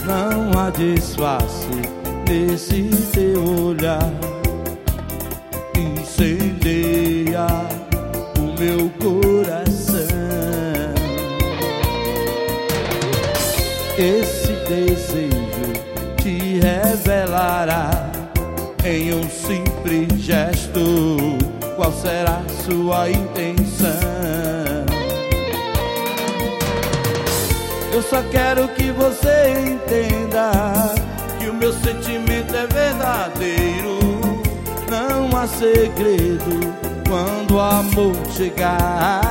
Não há disfarce nesse teu olhar, incendeia o meu coração. Esse desejo te revelará em um simples gesto qual será sua intenção. Eu só quero que você entenda que o meu sentimento é verdadeiro. Não há segredo quando o amor chegar.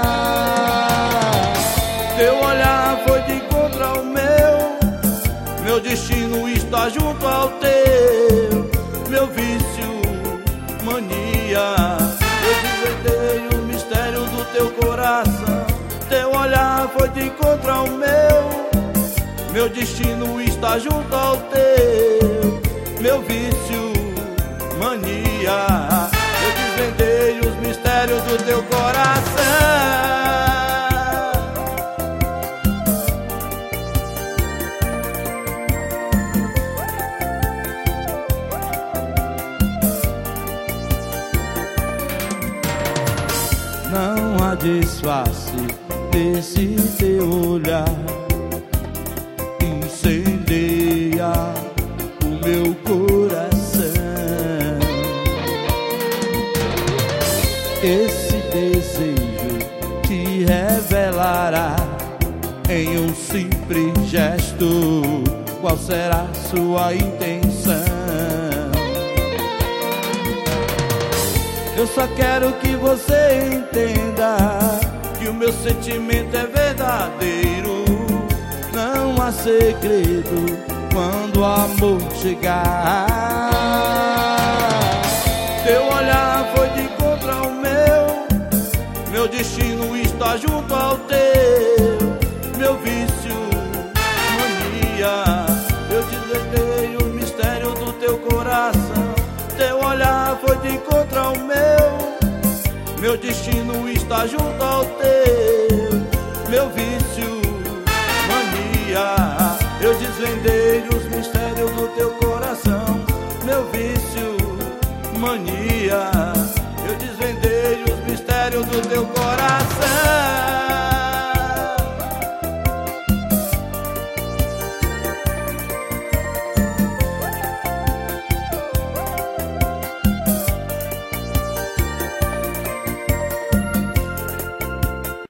Teu olhar foi de encontro ao meu destino está junto ao teu. Meu vício, mania, eu desvendei o mistério do teu coração. Teu olhar foi de encontro ao meu destino está junto ao teu. Meu vício, mania, eu desvendei os mistérios do teu coração. Não há disfarce nesse teu olhar, incendeia o meu coração. Esse desejo te revelará em um simples gesto qual será sua intenção. Eu só quero que você entenda que o meu sentimento é verdadeiro. Não há segredo quando o amor chegar. Teu olhar foi de encontro ao meu destino está junto ao teu. Meu vício, mania, eu desvendei o mistério do teu coração. Teu olhar foi de encontro ao meu destino está junto ao teu. Meu vício,